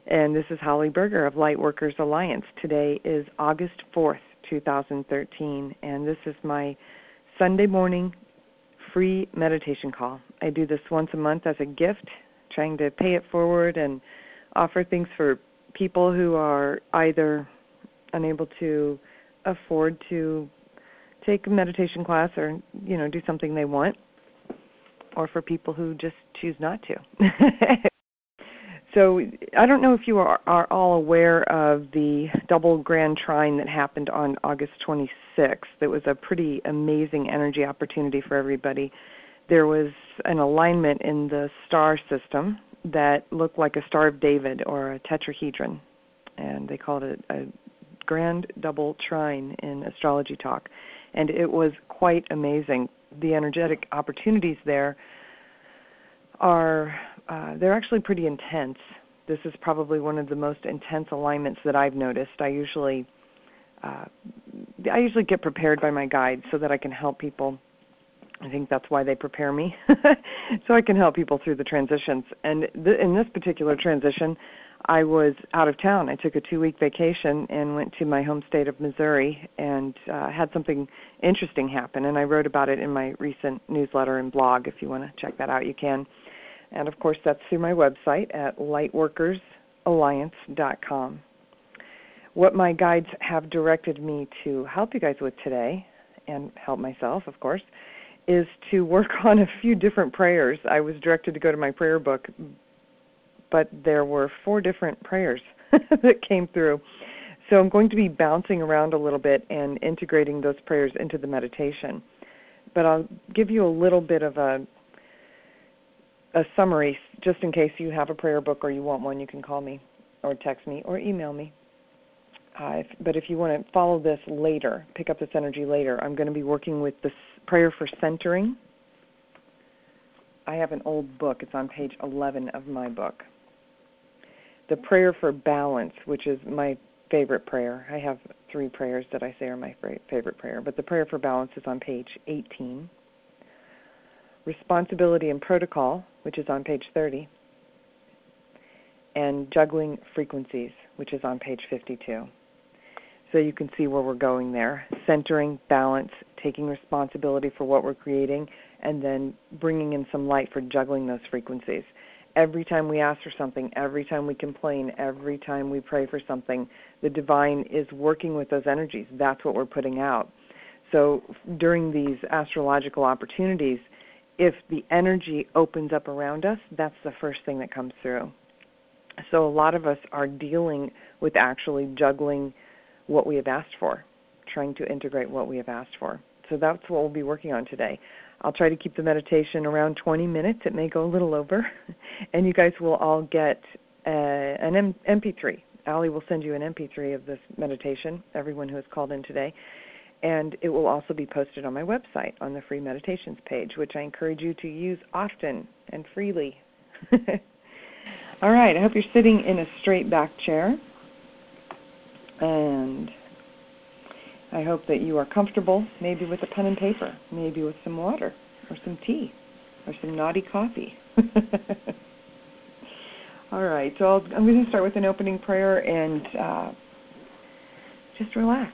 And this is Holly Berger of Lightworkers Alliance. Today is August 4th, 2013, and this is my Sunday morning free meditation call. I do this once a month as a gift, trying to pay it forward and offer things for people who are either unable to afford to take a meditation class or, do something they want, or for people who just choose not to. So I don't know if you are all aware of the double grand trine that happened on August 26th. It was a pretty amazing energy opportunity for everybody. There was an alignment in the star system that looked like a Star of David or a tetrahedron, and they called it a grand double trine in astrology talk. And it was quite amazing. The energetic opportunities there are they're actually pretty intense. This is probably one of the most intense alignments that I've noticed. I usually get prepared by my guides so that I can help people. I think that's why they prepare me, so I can help people through the transitions. And in this particular transition, I was out of town. I took a 2-week vacation and went to my home state of Missouri and had something interesting happen. And I wrote about it in my recent newsletter and blog. If you want to check that out, you can. And, of course, that's through my website at lightworkersalliance.com. What my guides have directed me to help you guys with today, and help myself, of course, is to work on a few different prayers. I was directed to go to my prayer book, but there were 4 different prayers that came through. So I'm going to be bouncing around a little bit and integrating those prayers into the meditation. But I'll give you a little bit of a summary, just in case you have a prayer book or you want one. You can call me or text me or email me. But if you want to follow this later, pick up this energy later, I'm going to be working with this prayer for centering. I have an old book. It's on page 11 of my book. The prayer for balance, which is my favorite prayer. I have 3 prayers that I say are my favorite prayer, but the prayer for balance is on page 18. Responsibility and protocol, which is on page 30. And juggling frequencies, which is on page 52. So you can see where we're going there. Centering, balance, taking responsibility for what we're creating, and then bringing in some light for juggling those frequencies. Every time we ask for something, every time we complain, every time we pray for something, the divine is working with those energies. That's what we're putting out. So during these astrological opportunities, if the energy opens up around us, that's the first thing that comes through. So a lot of us are dealing with actually juggling what we have asked for, trying to integrate what we have asked for. So that's what we'll be working on today. I'll try to keep the meditation around 20 minutes. It may go a little over. And you guys will all get an MP3. Allie will send you an MP3 of this meditation, everyone who has called in today. And it will also be posted on my website on the free meditations page, which I encourage you to use often and freely. All right, I hope you're sitting in a straight back chair. And I hope that you are comfortable, maybe with a pen and paper, maybe with some water or some tea or some naughty coffee. All right, so I'm going to start with an opening prayer and just relax.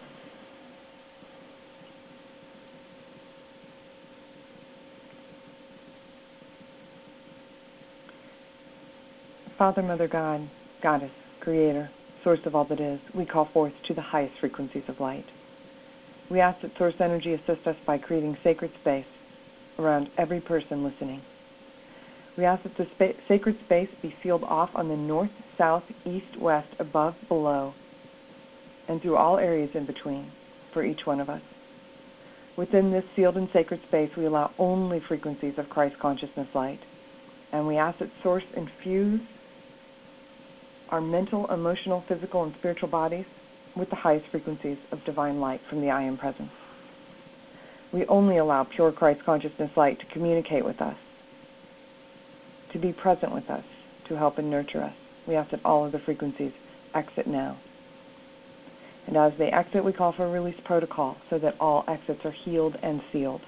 Father, Mother, God, Goddess, Creator, Source of all that is, we call forth to the highest frequencies of light. We ask that Source Energy assist us by creating sacred space around every person listening. We ask that the sacred space be sealed off on the north, south, east, west, above, below, and through all areas in between for each one of us. Within this sealed and sacred space, we allow only frequencies of Christ consciousness light. And we ask that Source infuse our mental, emotional, physical, and spiritual bodies with the highest frequencies of divine light from the I Am Presence. We only allow pure Christ consciousness light to communicate with us, to be present with us, to help and nurture us. We ask that all of the frequencies exit now. And as they exit, we call for a release protocol so that all exits are healed and sealed,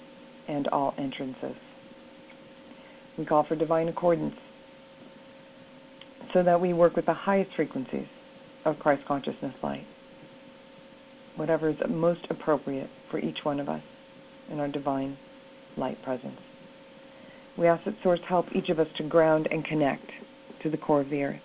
and all entrances. We call for divine accordance so that we work with the highest frequencies of Christ consciousness light, whatever is most appropriate for each one of us in our divine light presence. We ask that Source help each of us to ground and connect to the core of the earth.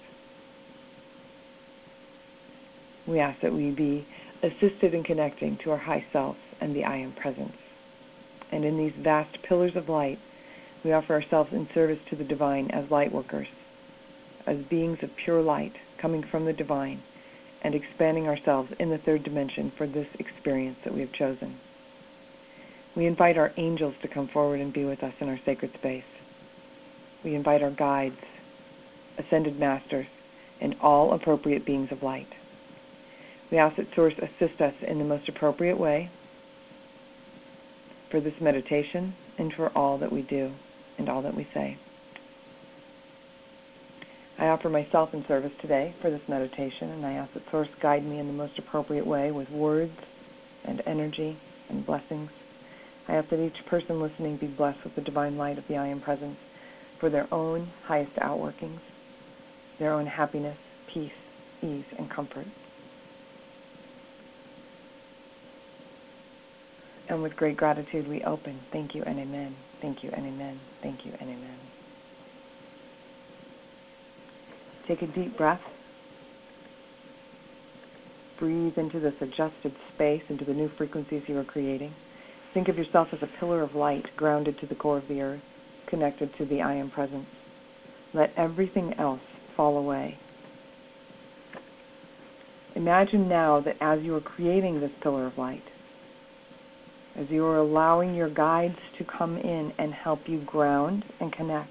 We ask that we be assisted in connecting to our high self and the I Am presence. And in these vast pillars of light, we offer ourselves in service to the divine as light workers, as beings of pure light coming from the divine and expanding ourselves in the third dimension for this experience that we have chosen. We invite our angels to come forward and be with us in our sacred space. We invite our guides, ascended masters, and all appropriate beings of light. We ask that Source assist us in the most appropriate way for this meditation and for all that we do and all that we say. I offer myself in service today for this meditation, and I ask that Source guide me in the most appropriate way with words and energy and blessings. I ask that each person listening be blessed with the divine light of the I Am presence for their own highest outworkings, their own happiness, peace, ease, and comfort. And with great gratitude we open. Thank you and amen. Thank you and amen. Thank you and amen. Take a deep breath. Breathe into this adjusted space, into the new frequencies you are creating. Think of yourself as a pillar of light grounded to the core of the earth, connected to the I Am presence. Let everything else fall away. Imagine now that as you are creating this pillar of light, as you are allowing your guides to come in and help you ground and connect,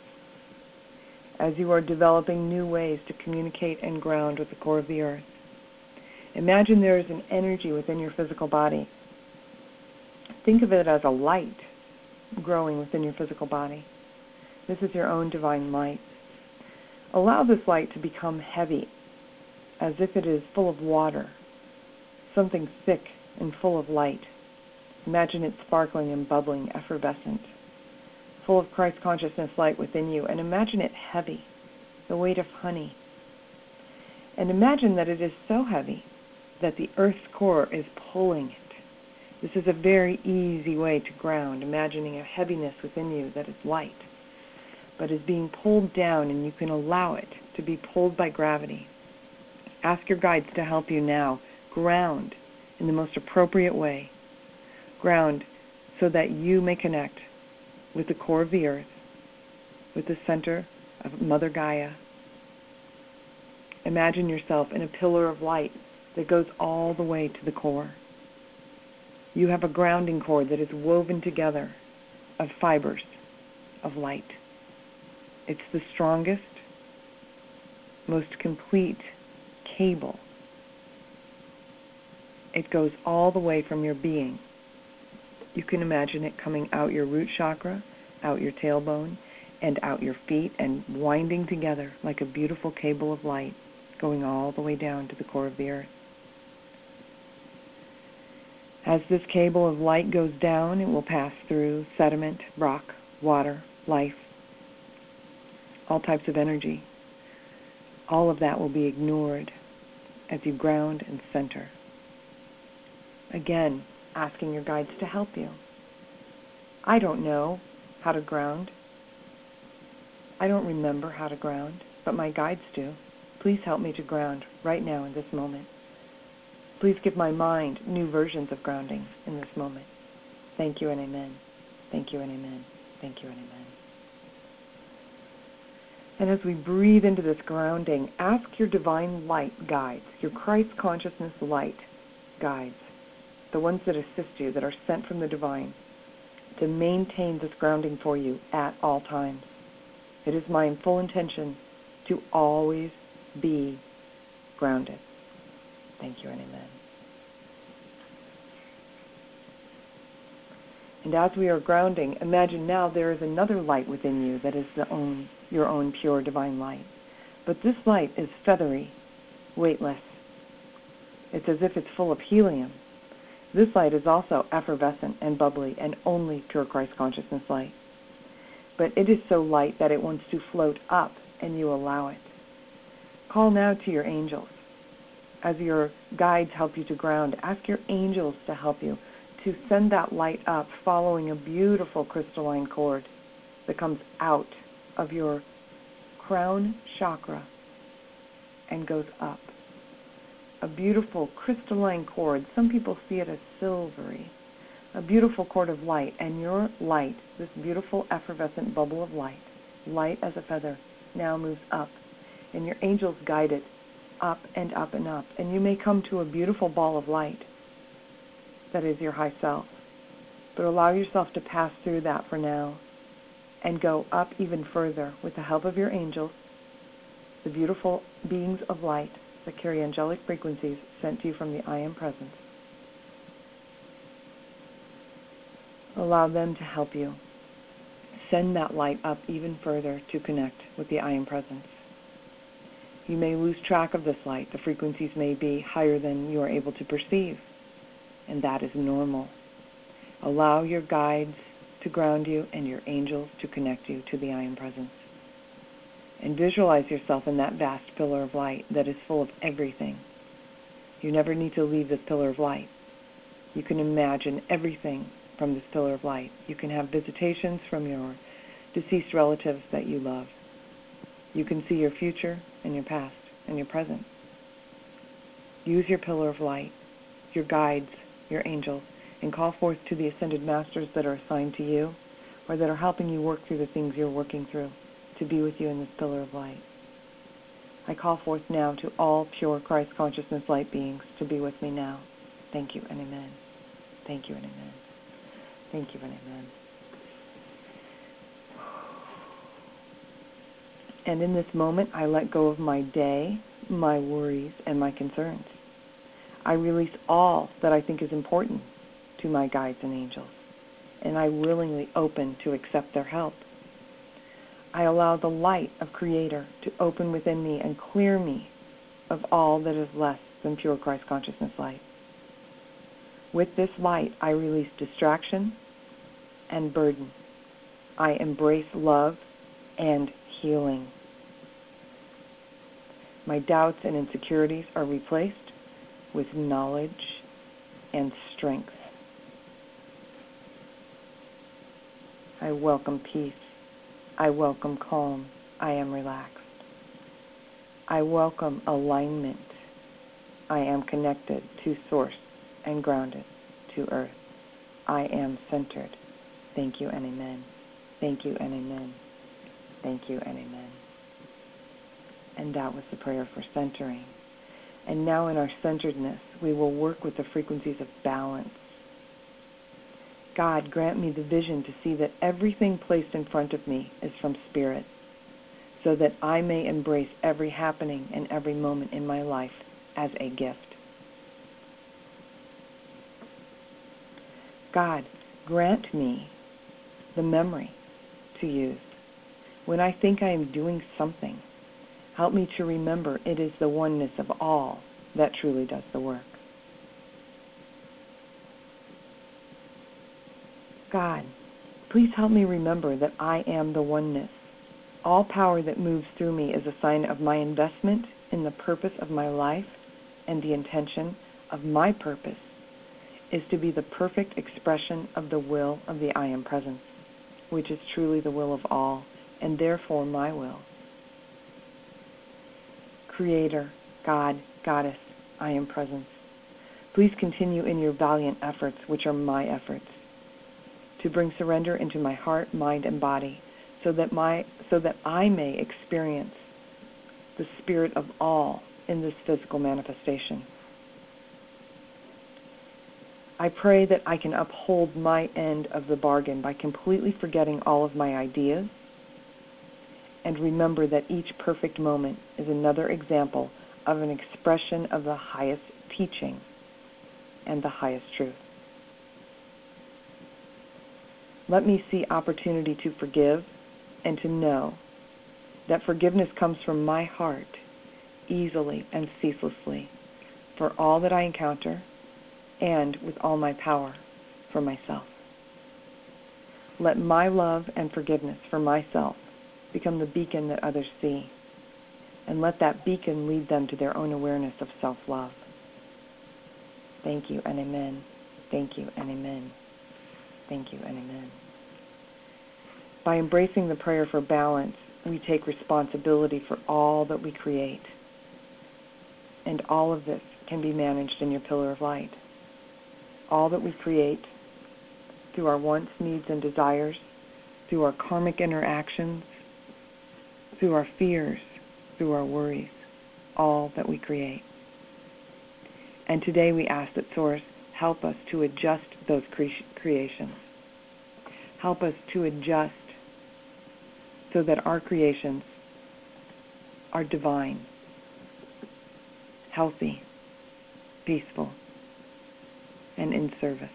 as you are developing new ways to communicate and ground with the core of the earth, imagine there is an energy within your physical body. Think of it as a light growing within your physical body. This is your own divine light. Allow this light to become heavy, as if it is full of water, something thick and full of light. Imagine it sparkling and bubbling, effervescent, full of Christ consciousness light within you, and imagine it heavy, the weight of honey. And imagine that it is so heavy that the earth's core is pulling it. This is a very easy way to ground, imagining a heaviness within you that is light, but is being pulled down, and you can allow it to be pulled by gravity. Ask your guides to help you now ground in the most appropriate way. Ground so that you may connect with the core of the earth, with the center of Mother Gaia. Imagine yourself in a pillar of light that goes all the way to the core. You have a grounding cord that is woven together of fibers of light. It's the strongest, most complete cable. It goes all the way from your being. You can imagine it coming out your root chakra, out your tailbone, and out your feet, and winding together like a beautiful cable of light, going all the way down to the core of the earth. As this cable of light goes down, it will pass through sediment, rock, water, life, all types of energy. All of that will be ignored as you ground and center. Again, asking your guides to help you. I don't know how to ground. I don't remember how to ground, but my guides do. Please help me to ground right now in this moment. Please give my mind new versions of grounding in this moment. Thank you and amen. Thank you and amen. Thank you and amen. And as we breathe into this grounding, ask your divine light guides, your Christ consciousness light guides, the ones that assist you, that are sent from the divine, to maintain this grounding for you at all times. It is my full intention to always be grounded. Thank you and amen. And as we are grounding, imagine now there is another light within you that is your own pure divine light. But this light is feathery, weightless. It's as if it's full of helium. This light is also effervescent and bubbly and only pure Christ consciousness light. But it is so light that it wants to float up, and you allow it. Call now to your angels. As your guides help you to ground, ask your angels to help you to send that light up, following a beautiful crystalline cord that comes out of your crown chakra and goes up. A beautiful crystalline cord. Some people see it as silvery. A beautiful cord of light. And your light, this beautiful effervescent bubble of light, light as a feather, now moves up. And your angels guide it up and up and up. And you may come to a beautiful ball of light that is your high self. But allow yourself to pass through that for now and go up even further with the help of your angels, the beautiful beings of light that carry angelic frequencies sent to you from the I Am Presence. Allow them to help you send that light up even further to connect with the I Am Presence. You may lose track of this light. The frequencies may be higher than you are able to perceive, and that is normal. Allow your guides to ground you and your angels to connect you to the I Am Presence. And visualize yourself in that vast pillar of light that is full of everything. You never need to leave this pillar of light. You can imagine everything from this pillar of light. You can have visitations from your deceased relatives that you love. You can see your future and your past and your present. Use your pillar of light, your guides, your angels, and call forth to the ascended masters that are assigned to you or that are helping you work through the things you're working through to be with you in this pillar of light. I call forth now to all pure Christ consciousness light beings to be with me now. Thank you and amen. Thank you and amen. Thank you and amen. And in this moment, I let go of my day, my worries, and my concerns. I release all that I think is important to my guides and angels, and I willingly open to accept their help. I allow the light of Creator to open within me and clear me of all that is less than pure Christ consciousness light. With this light, I release distraction and burden. I embrace love and healing. My doubts and insecurities are replaced with knowledge and strength. I welcome peace. I welcome calm. I am relaxed. I welcome alignment. I am connected to Source and grounded to Earth. I am centered. Thank you and amen. Thank you and amen. Thank you and amen. And that was the prayer for centering. And now in our centeredness, we will work with the frequencies of balance. God, grant me the vision to see that everything placed in front of me is from Spirit, so that I may embrace every happening and every moment in my life as a gift. God, grant me the memory to use. When I think I am doing something, help me to remember it is the oneness of all that truly does the work. God, please help me remember that I am the oneness. All power that moves through me is a sign of my investment in the purpose of my life, and the intention of my purpose is to be the perfect expression of the will of the I Am Presence, which is truly the will of all, and therefore my will. Creator, God, Goddess, I Am Presence, please continue in your valiant efforts, which are my efforts, to bring surrender into my heart, mind, and body, so that I may experience the spirit of all in this physical manifestation. I pray that I can uphold my end of the bargain by completely forgetting all of my ideas, and remember that each perfect moment is another example of an expression of the highest teaching and the highest truth. Let me see opportunity to forgive and to know that forgiveness comes from my heart easily and ceaselessly for all that I encounter and with all my power for myself. Let my love and forgiveness for myself become the beacon that others see. and let that beacon lead them to their own awareness of self-love. Thank you and amen. Thank you and amen. Thank you and amen. By embracing the prayer for balance, we take responsibility for all that we create. And all of this can be managed in your pillar of light. All that we create through our wants, needs, and desires, through our karmic interactions, through our fears, through our worries, all that we create. And today we ask that Source help us to adjust those creations. Help us to adjust so that our creations are divine, healthy, peaceful, and in service.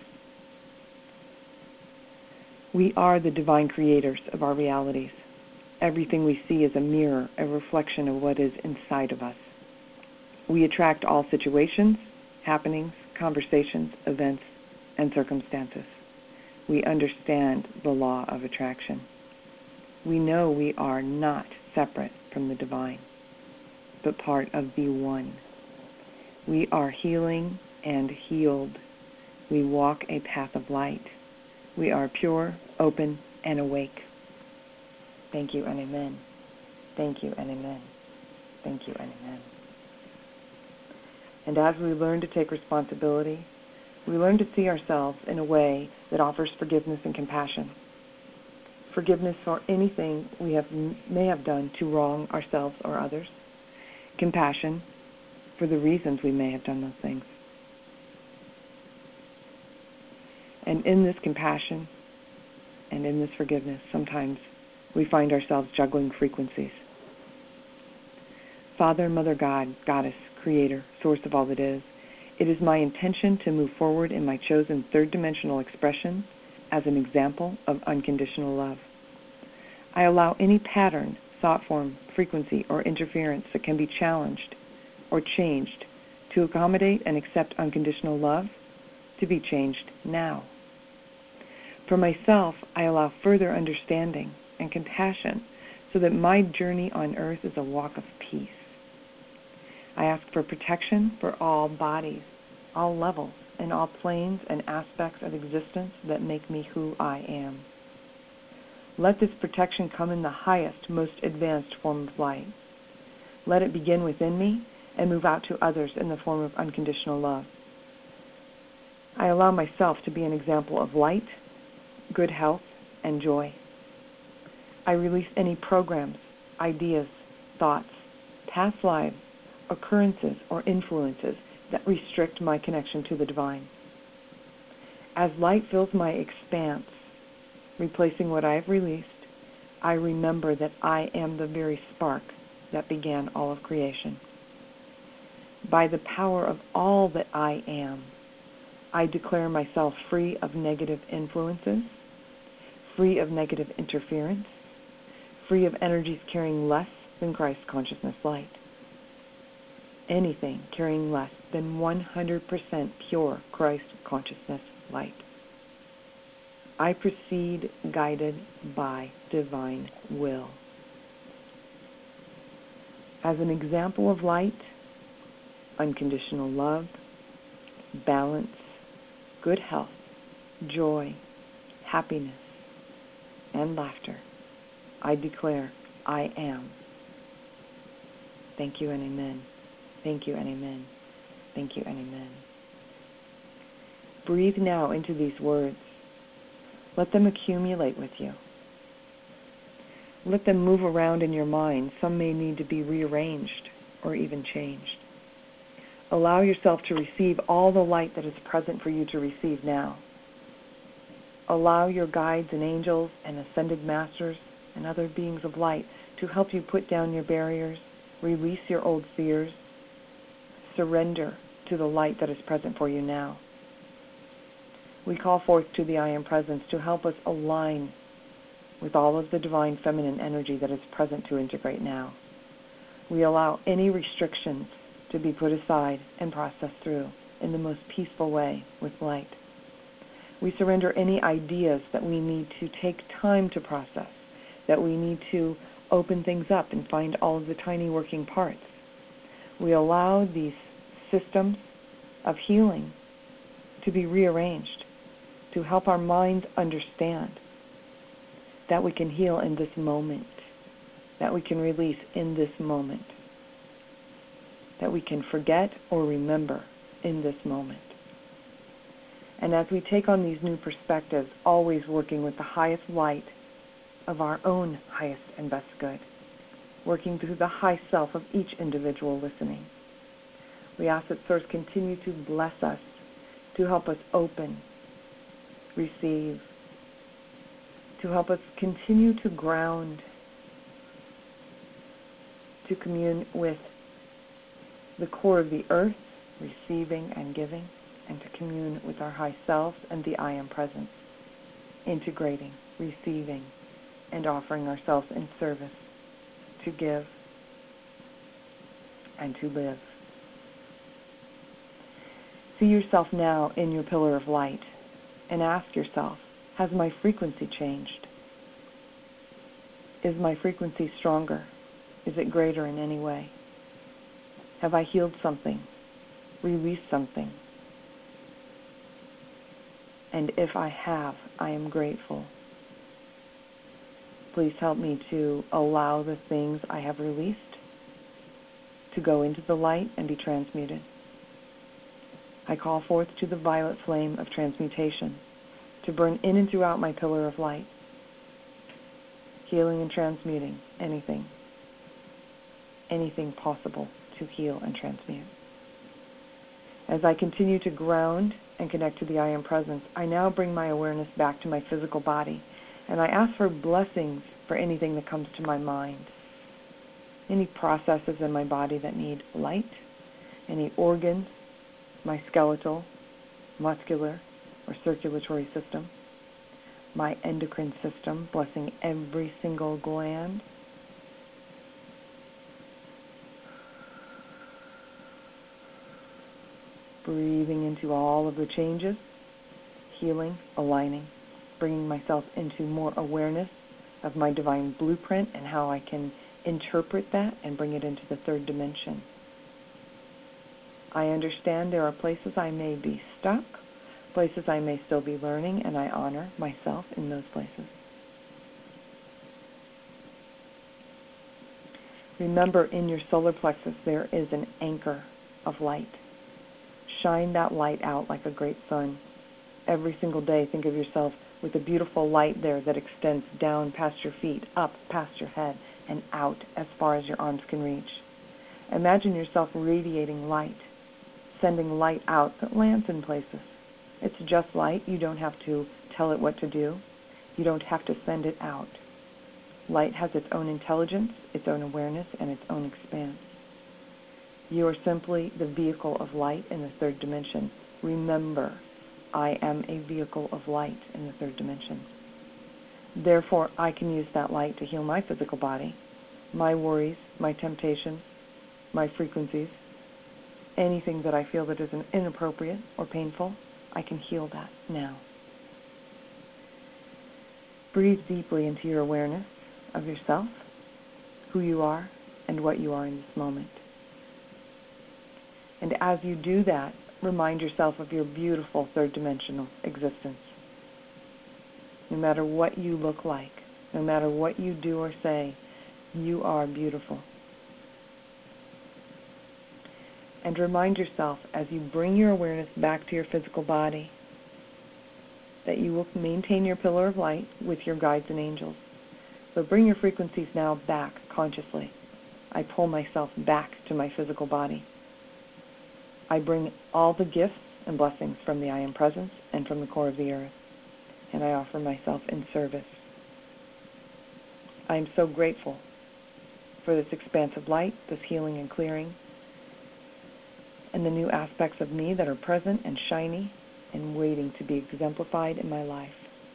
We are the divine creators of our realities. Everything we see is a mirror, a reflection of what is inside of us. We attract all situations, happenings, conversations, events, and circumstances. We understand the law of attraction. We know we are not separate from the divine, but part of the one. We are healing and healed. We walk a path of light. We are pure, open, and awake. Thank you and amen. Thank you and amen. Thank you and amen. And as we learn to take responsibility, we learn to see ourselves in a way that offers forgiveness and compassion. Forgiveness for anything we may have done to wrong ourselves or others. Compassion for the reasons we may have done those things. And in this compassion and in this forgiveness, sometimes we find ourselves juggling frequencies. Father, Mother, God, Goddess, Creator, Source of all that is, it is my intention to move forward in my chosen third-dimensional expression as an example of unconditional love. I allow any pattern, thought form, frequency, or interference that can be challenged or changed to accommodate and accept unconditional love to be changed now. For myself, I allow further understanding and compassion so that my journey on earth is a walk of peace. I ask for protection for all bodies, all levels, and all planes and aspects of existence that make me who I am. Let this protection come in the highest, most advanced form of light. Let it begin within me and move out to others in the form of unconditional love. I allow myself to be an example of light, good health, and joy. I release any programs, ideas, thoughts, past lives, occurrences, or influences that restrict my connection to the divine. As light fills my expanse, replacing what I have released, I remember that I am the very spark that began all of creation. By the power of all that I am, I declare myself free of negative influences, free of negative interference, free of energies carrying less than Christ consciousness light. Anything carrying less than 100% pure Christ consciousness light. I proceed guided by divine will. As an example of light, unconditional love, balance, good health, joy, happiness, and laughter, I declare I am. Thank you and amen. Thank you and amen. Thank you and amen. Breathe now into these words. Let them accumulate with you. Let them move around in your mind. Some may need to be rearranged or even changed. Allow yourself to receive all the light that is present for you to receive now. Allow your guides and angels and ascended masters and other beings of light to help you put down your barriers, release your old fears, surrender to the light that is present for you now. We call forth to the I Am Presence to help us align with all of the divine feminine energy that is present to integrate now. We allow any restrictions to be put aside and processed through in the most peaceful way with light. We surrender any ideas that we need to take time to process, that we need to open things up and find all of the tiny working parts. We allow these systems of healing to be rearranged, to help our minds understand that we can heal in this moment, that we can release in this moment, that we can forget or remember in this moment. And as we take on these new perspectives, always working with the highest light of our own highest and best good, working through the high self of each individual listening, we ask that Source continue to bless us, to help us open, receive, to help us continue to ground, to commune with the core of the earth, receiving and giving, and to commune with our high selves and the I Am Presence, integrating, receiving, and offering ourselves in service to give and to live. See yourself now in your pillar of light and ask yourself, has my frequency changed? Is my frequency stronger? Is it greater in any way? Have I healed something? Released something? And if I have, I am grateful. Please help me to allow the things I have released to go into the light and be transmuted. I call forth to the violet flame of transmutation to burn in and throughout my pillar of light, healing and transmuting anything possible to heal and transmute. As I continue to ground and connect to the I Am Presence, I now bring my awareness back to my physical body, and I ask for blessings for anything that comes to my mind, any processes in my body that need light, any organs, my skeletal, muscular, or circulatory system, my endocrine system, blessing every single gland, breathing into all of the changes, healing, aligning, bringing myself into more awareness of my divine blueprint and how I can interpret that and bring it into the third dimension. I understand there are places I may be stuck, places I may still be learning, and I honor myself in those places. Remember, in your solar plexus there is an anchor of light. Shine that light out like a great sun. Every single day, think of yourself with a beautiful light there that extends down past your feet, up past your head, and out as far as your arms can reach. Imagine yourself radiating light, sending light out that lands in places. It's just light. You don't have to tell it what to do. You don't have to send it out. Light has its own intelligence, its own awareness, and its own expanse. You are simply the vehicle of light in the third dimension. Remember, I am a vehicle of light in the third dimension. Therefore, I can use that light to heal my physical body, my worries, my temptations, my frequencies, anything that I feel that is inappropriate or painful. I can heal that now. Breathe deeply into your awareness of yourself, who you are, and what you are in this moment. And as you do that, remind yourself of your beautiful third dimensional existence. No matter what you look like, no matter what you do or say, you are beautiful. And remind yourself, as you bring your awareness back to your physical body, that you will maintain your pillar of light with your guides and angels. So bring your frequencies now back consciously. I pull myself back to my physical body. I bring all the gifts and blessings from the I Am Presence and from the core of the earth, and I offer myself in service. I am so grateful for this expanse of light, this healing and clearing, and the new aspects of me that are present and shiny and waiting to be exemplified in my life.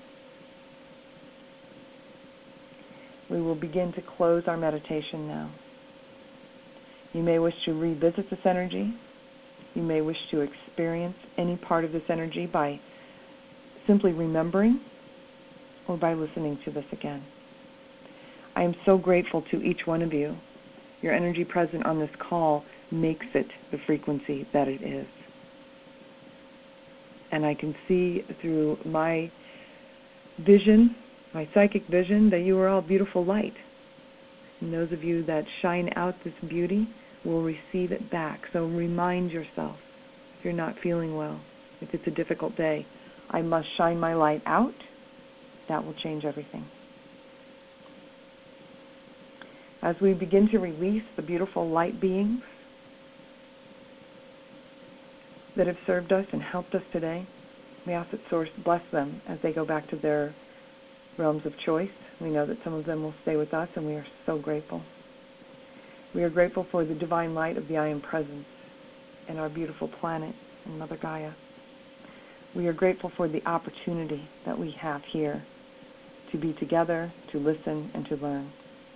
We will begin to close our meditation now. You may wish to revisit this energy. You may wish to experience any part of this energy by simply remembering or by listening to this again. I am so grateful to each one of you. Your energy present on this call makes it the frequency that it is. And I can see through my vision, my psychic vision, that you are all beautiful light. And those of you that shine out this beauty will receive it back. So remind yourself, if you're not feeling well, if it's a difficult day, I must shine my light out. That will change everything. As we begin to release the beautiful light beings that have served us and helped us today, we ask that Source bless them as they go back to their realms of choice. We know that some of them will stay with us, and we are so grateful. We are grateful for the divine light of the I Am Presence and our beautiful planet and Mother Gaia. We are grateful for the opportunity that we have here to be together, to listen, and to learn.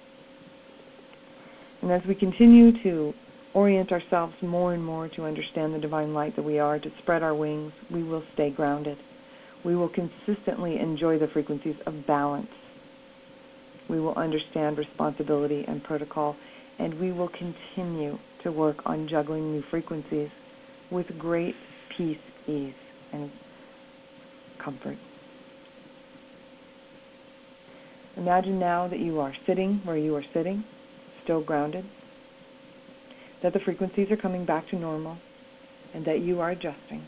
And as we continue to orient ourselves more and more to understand the divine light that we are, to spread our wings, we will stay grounded. We will consistently enjoy the frequencies of balance. We will understand responsibility and protocol, and we will continue to work on juggling new frequencies with great peace, ease, and comfort. Imagine now that you are sitting where you are sitting, still grounded, that the frequencies are coming back to normal, and that you are adjusting.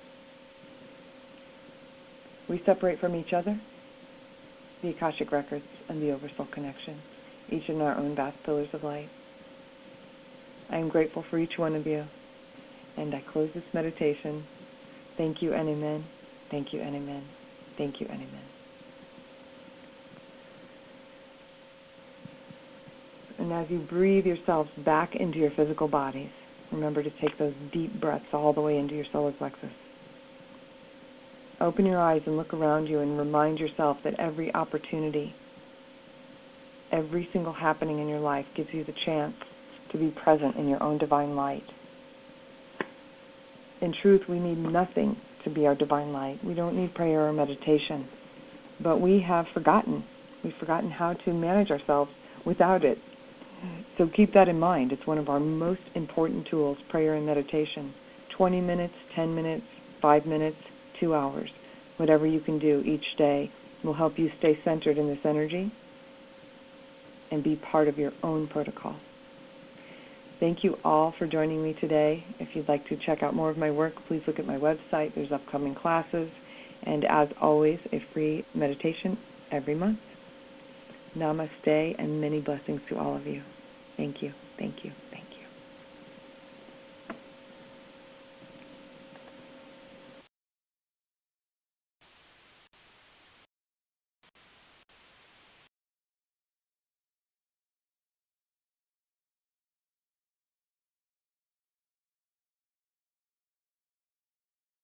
We separate from each other the Akashic Records and the Oversoul Connection, each in our own vast pillars of light. I am grateful for each one of you, and I close this meditation. Thank you and amen. Thank you and amen. Thank you and amen. And as you breathe yourselves back into your physical bodies, remember to take those deep breaths all the way into your solar plexus. Open your eyes and look around you and remind yourself that every opportunity, every single happening in your life gives you the chance to be present in your own divine light. In truth, we need nothing to be our divine light. We don't need prayer or meditation. But we have forgotten. We've forgotten how to manage ourselves without it. So keep that in mind. It's one of our most important tools, prayer and meditation. 20 minutes, 10 minutes, 5 minutes, 2 hours. Whatever you can do each day will help you stay centered in this energy and be part of your own protocol. Thank you all for joining me today. If you'd like to check out more of my work, please look at my website. There's upcoming classes. And as always, a free meditation every month. Namaste and many blessings to all of you. Thank you. Thank you.